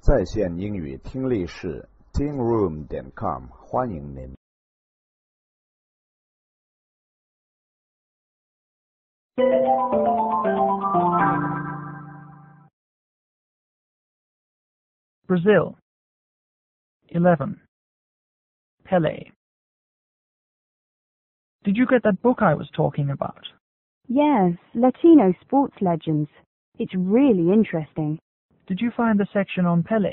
在线英语听力室 tingroom.com 欢迎您。 Brazil. 11. Pelé. Did you get that book I was talking about? Yes, Latino sports legends. It's really interesting. Did you find the section on Pelé?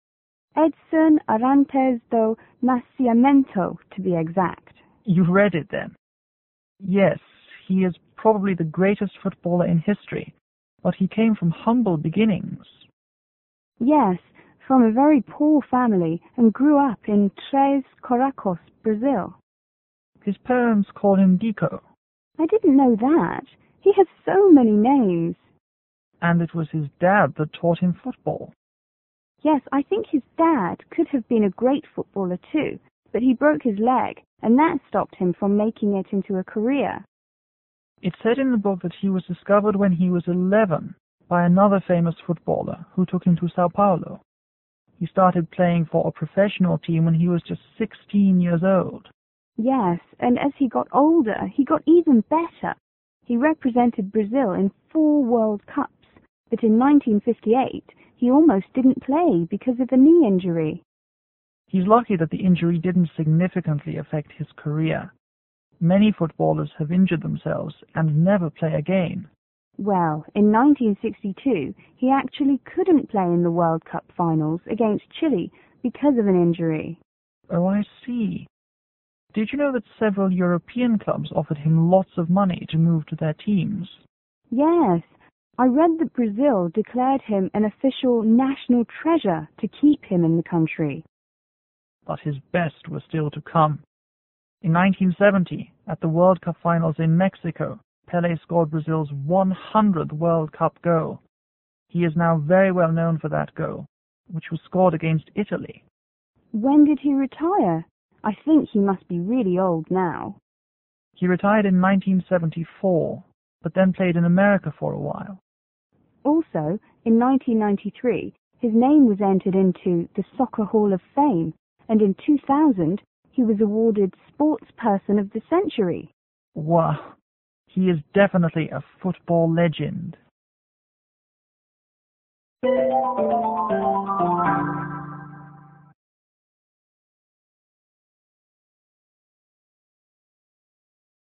Edson Arantes do Nascimento, to be exact. You read it then? Yes, he is probably the greatest footballer in history, but he came from humble beginnings. Yes, from a very poor family and grew up in Três Corações, Brazil. His parents called him Dico. I didn't know that. He has so many names. And it was his dad that taught him football. Yes, I think his dad could have been a great footballer too, but he broke his leg, and that stopped him from making it into a career. It said in the book that he was discovered when he was 11 by another famous footballer who took him to Sao Paulo. He started playing for a professional team when he was just 16 years old. Yes, and as he got older, he got even better. He represented Brazil in 4 World Cups, but in 1958 he almost didn't play because of a knee injury. He's lucky that the injury didn't significantly affect his career. Many footballers have injured themselves and never play again. Well, in 1962 he actually couldn't play in the World Cup finals against Chile because of an injury. Oh, I see. Did you know that several European clubs offered him lots of money to move to their teams? Yes, I read that Brazil declared him an official national treasure to keep him in the country. But his best was still to come. In 1970, at the World Cup finals in Mexico, Pelé scored Brazil's 100th World Cup goal. He is now very well known for that goal, which was scored against Italy. When did he retire? I think he must be really old now. He retired in 1974, but then played in America for a while. Also, in 1993, his name was entered into the Soccer Hall of Fame, and in 2000, he was awarded Sports Person of the Century. Wow, he is definitely a football legend.